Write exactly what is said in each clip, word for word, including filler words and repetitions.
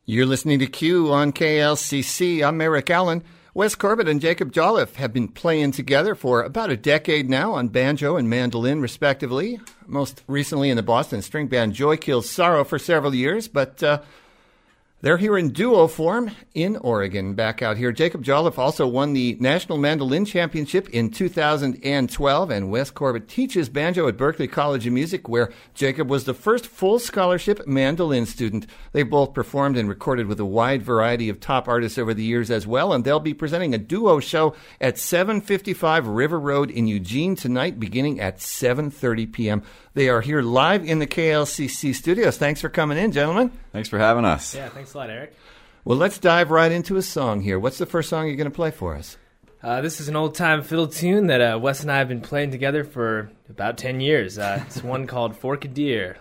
You're listening to Q on K L C C. I'm Eric Allen. Wes Corbett and Jacob Jolliffe have been playing together for about a decade now on banjo and mandolin, respectively. Most recently in the Boston string band Joy Kills Sorrow for several years, but uh, they're here in duo form in Oregon, back out here. Jacob Jolliffe also won the National Mandolin Championship in two thousand twelve, and Wes Corbett teaches banjo at Berklee College of Music, where Jacob was the first full scholarship mandolin student. They both performed and recorded with a wide variety of top artists over the years as well, and they'll be presenting a duo show at seven fifty-five River Road in Eugene tonight, beginning at seven thirty p.m. They are here live in the K L C C studios. Thanks for coming in, gentlemen. Thanks for having us. Yeah, thanks a lot, Eric. Well, let's dive right into a song here. What's the first song you're going to play for us? Uh, this is an old-time fiddle tune that uh, Wes and I have been playing together for about ten years. Uh, it's one called Forked Deer.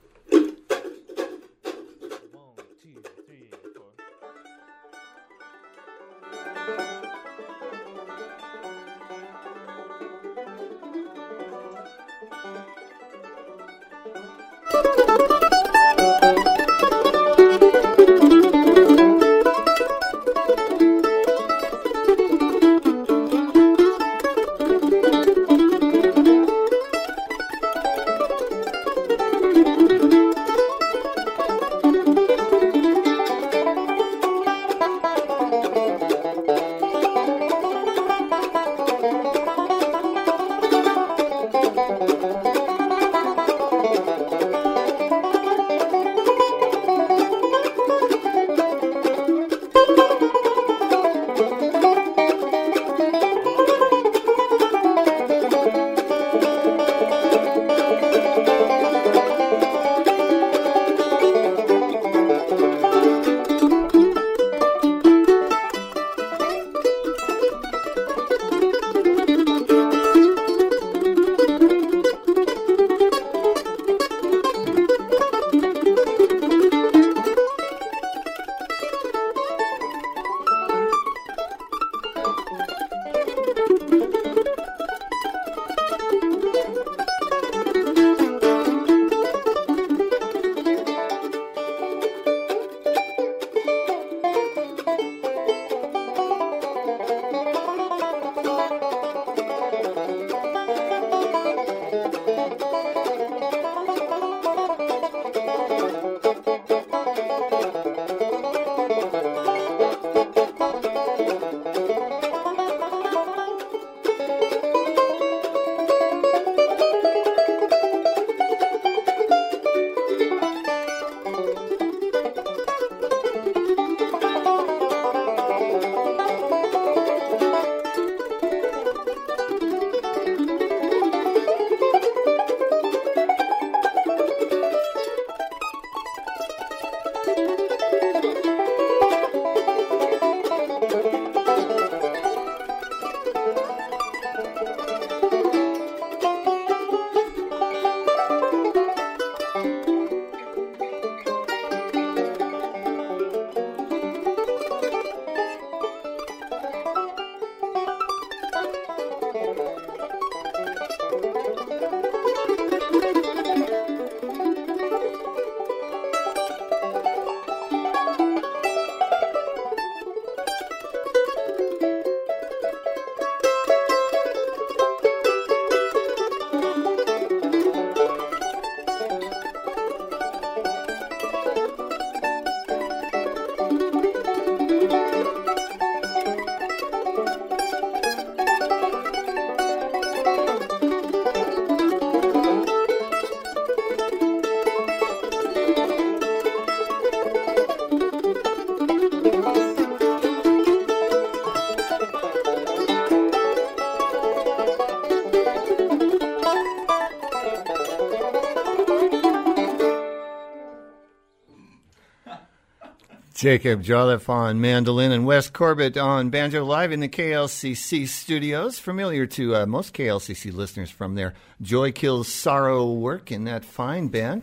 Jacob Jolliffe on mandolin and Wes Corbett on banjo, live in the K L C C studios. Familiar to uh, most K L C C listeners from their Joy Kills Sorrow work in that fine band.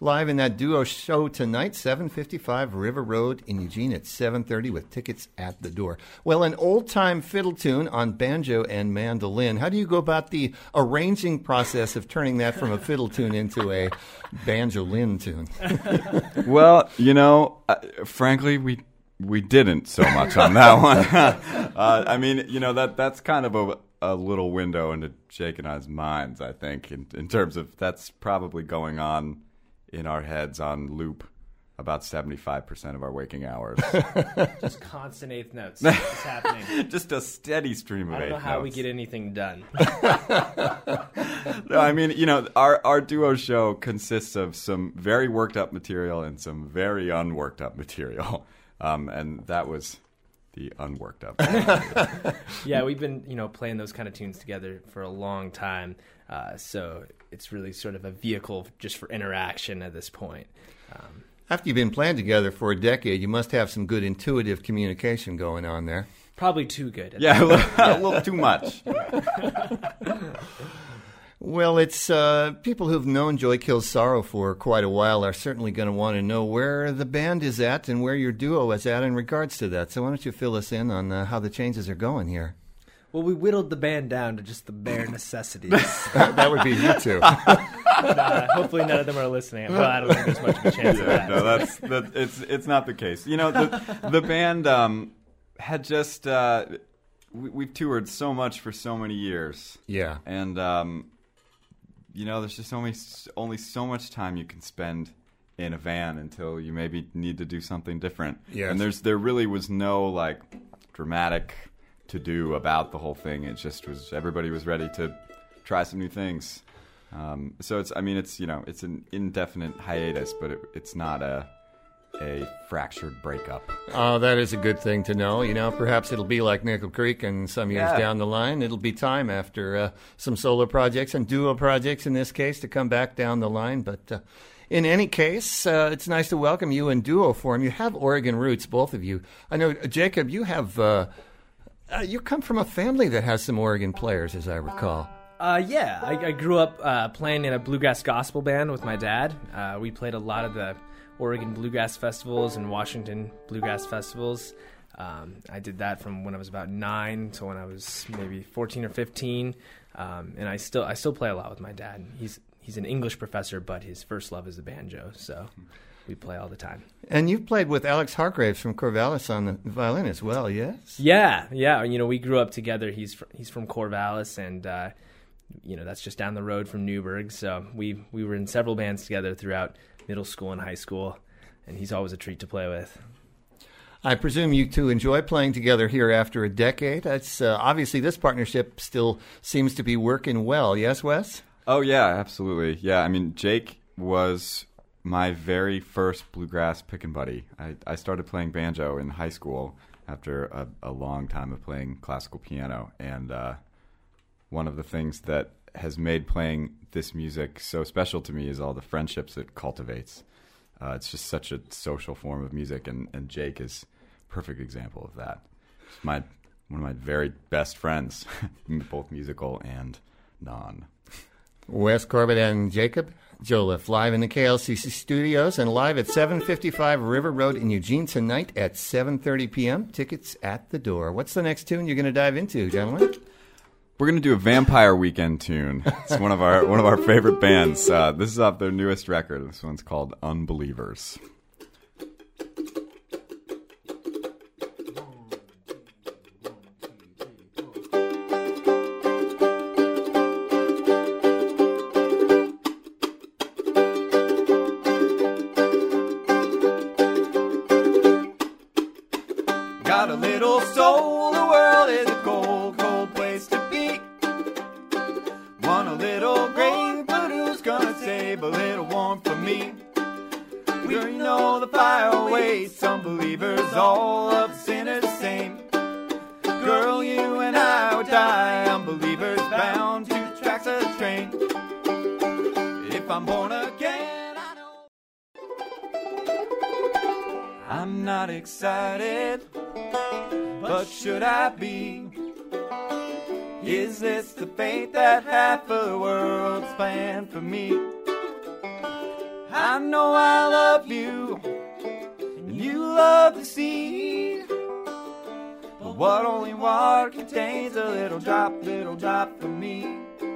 live in that duo show tonight, seven fifty-five River Road in Eugene at seven thirty with tickets at the door. Well, an old-time fiddle tune on banjo and mandolin. How do you go about the arranging process of turning that from a fiddle tune into a banjolin tune? Well, you know, uh, frankly, we we didn't so much on that one. uh, I mean, you know, that that's kind of a, a little window into Jake and I's minds, I think, in, in terms of that's probably going on in our heads on loop about seventy-five percent of our waking hours. Just constant eighth notes. It's happening. Just a steady stream of eighth notes. I don't know how notes. we get anything done. No, I mean, you know, our, our duo show consists of some very worked up material and some very unworked up material. Um, and that was the unworked up. Yeah, we've been, you know, playing those kind of tunes together for a long time. Uh, so it's really sort of a vehicle just for interaction at this point. Um, After you've been playing together for a decade, you must have some good intuitive communication going on there. Probably too good. Yeah, a little, a little too much. Well, it's uh, people who've known Joy Kills Sorrow for quite a while are certainly going to want to know where the band is at and where your duo is at in regards to that. So why don't you fill us in on uh, how the changes are going here? Well, we whittled the band down to just the bare necessities. That would be you two. uh, hopefully none of them are listening. Well, I don't think there's much of a chance of that. No, that's that, it's it's not the case. You know, the the band um, had just uh, we, we've toured so much for so many years. Yeah, and um, you know, there's just only only so much time you can spend in a van until you maybe need to do something different. Yes. And there's there really was no like dramatic to do about the whole thing. It just was everybody was ready to try some new things. Um, so it's I mean it's you know it's an indefinite hiatus, but it, it's not a a fractured breakup. Oh, that is a good thing to know. You know, perhaps it'll be like Nickel Creek, and some years Yeah. down the line, it'll be time after uh, some solo projects and duo projects in this case to come back down the line. But uh, in any case, uh, it's nice to welcome you in duo form. You have Oregon roots, both of you. I know, uh, Jacob, you have uh, uh, you come from a family that has some Oregon players, as I recall. Uh, yeah, I, I grew up uh, playing in a bluegrass gospel band with my dad. Uh, we played a lot of the Oregon Bluegrass Festivals and Washington Bluegrass Festivals. Um, I did that from when I was about nine to when I was maybe fourteen or fifteen. Um, and I still I still play a lot with my dad. He's he's an English professor, but his first love is the banjo, so we play all the time. And you've played with Alex Hargraves from Corvallis on the violin as well, yes? Yeah, yeah. You know, we grew up together. He's fr- he's from Corvallis, and uh, you know that's just down the road from Newburgh. So we we were in several bands together throughout middle school and high school, and he's always a treat to play with. I presume you two enjoy playing together here after a decade. That's uh, obviously this partnership still seems to be working well. Yes, Wes? Oh yeah, absolutely. Yeah, I mean Jake was my very first bluegrass pickin' buddy. I, I started playing banjo in high school after a, a long time of playing classical piano, and uh, one of the things that has made playing this music so special to me is all the friendships it cultivates. Uh, it's just such a social form of music, and, and Jake is a perfect example of that. He's my one of my very best friends, both musical and non. Wes Corbett and Jacob Jolliffe live in the K L C C studios and live at seven fifty-five River Road in Eugene tonight at seven thirty p.m. Tickets at the door. What's the next tune you're going to dive into, gentlemen? We're gonna do a Vampire Weekend tune. It's one of our one of our favorite bands. Uh, this is off their newest record. This one's called Unbelievers. Got a little soul, the world is a cold, cold place to be. Want a little grain, but who's gonna save a little warmth for me? We know the fire waits, unbelievers, all of sin is the same. Girl, you and I would die, unbelievers bound to tracks of the train. If I'm born again, I know I'm not excited, but should I be? Is this the fate that half of the world's planned for me? I know I love you, and you love the sea. But what only water contains a little drop, little drop for me.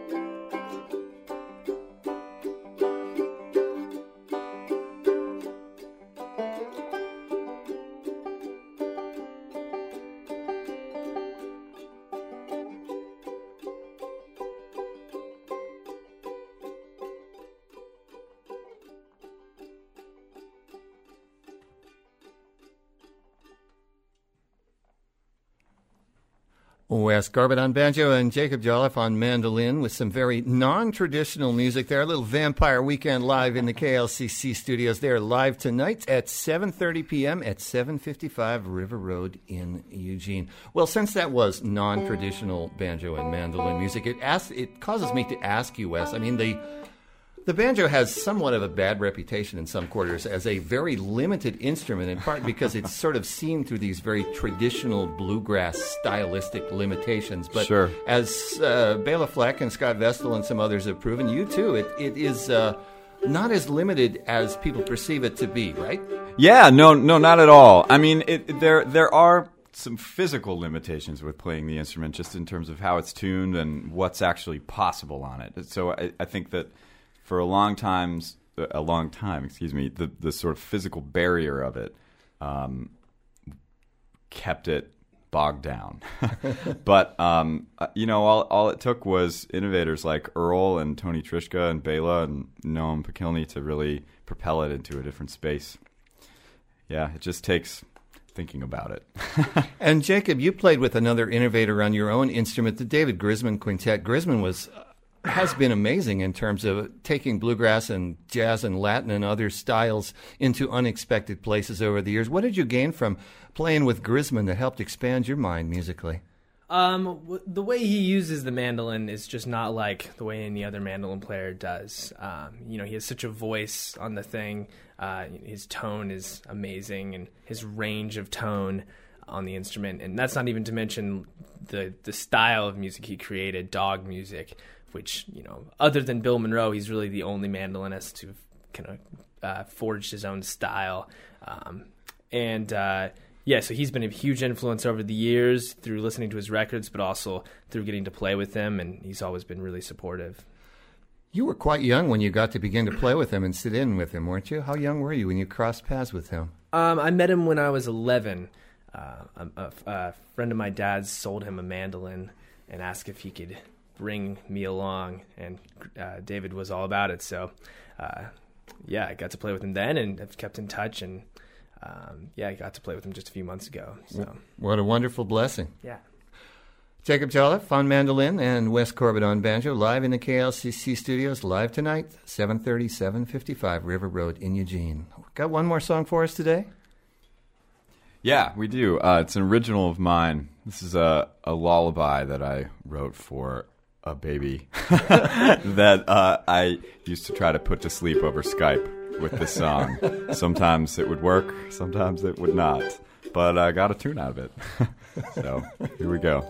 Wes Corbett on banjo and Jacob Jolliffe on mandolin with some very non-traditional music there. A little Vampire Weekend live in the K L C C studios. They're live tonight at seven thirty p.m. at seven fifty-five River Road in Eugene. Well, since that was non-traditional banjo and mandolin music, it asks, it causes me to ask you, Wes, I mean, the... The banjo has somewhat of a bad reputation in some quarters as a very limited instrument, in part because it's sort of seen through these very traditional bluegrass stylistic limitations. But sure. as uh, Bela Fleck and Scott Vestal and some others have proven, you too, it, it is uh, not as limited as people perceive it to be, right? Yeah, no, no, not at all. I mean, it, there there are some physical limitations with playing the instrument, just in terms of how it's tuned and what's actually possible on it. So I, I think that for a long time, a long time, excuse me, the the sort of physical barrier of it um, kept it bogged down. But um, you know, all all it took was innovators like Earl and Tony Trischka and Bela and Noam Pekilny to really propel it into a different space. Yeah, it just takes thinking about it. And Jacob, you played with another innovator on your own instrument, the David Grisman Quintet. Grisman was has been amazing in terms of taking bluegrass and jazz and Latin and other styles into unexpected places over the years. What did you gain from playing with Grisman that helped expand your mind musically? Um, w- the way he uses the mandolin is just not like the way any other mandolin player does. Um, you know, he has such a voice on the thing. Uh, his tone is amazing, and his range of tone on the instrument. And that's not even to mention the the style of music he created, dog music, which, you know, other than Bill Monroe, he's really the only mandolinist to kind of uh, forged his own style. Um, and uh, yeah, so he's been a huge influence over the years through listening to his records, but also through getting to play with him, and he's always been really supportive. You were quite young when you got to begin to play with him and sit in with him, weren't you? How young were you when you crossed paths with him? Um, I met him when I was eleven. Uh, a, a, a friend of my dad's sold him a mandolin and asked if he could bring me along, and uh, David was all about it. So, uh, yeah, I got to play with him then, and I've kept in touch, and um, yeah, I got to play with him just a few months ago. So, what a wonderful blessing! Yeah. Jacob Jolliffe on mandolin and Wes Corbett on banjo, live in the K L C C studios, live tonight, seven thirty, seven fifty-five River Road in Eugene. Got one more song for us today? Yeah, we do. Uh, it's an original of mine. This is a, a lullaby that I wrote for a baby that uh, I used to try to put to sleep over Skype with this song. Sometimes it would work, sometimes it would not. But I got a tune out of it. So here we go.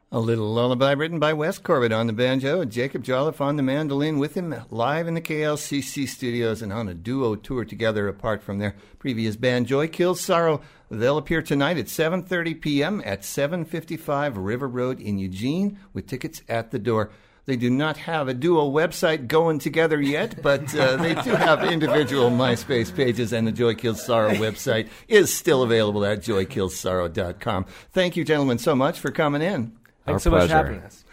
A little lullaby written by Wes Corbett on the banjo and Jacob Jolliffe on the mandolin, with him live in the K L C C studios and on a duo tour together apart from their previous band Joy Kills Sorrow. They'll appear tonight at seven thirty p.m. at seven fifty-five River Road in Eugene with tickets at the door. They do not have a duo website going together yet, but uh, they do have individual MySpace pages, and the Joy Kills Sorrow website is still available at joy kills sorrow dot com. Thank you, gentlemen, so much for coming in. Thanks Our so much for pleasure. having us.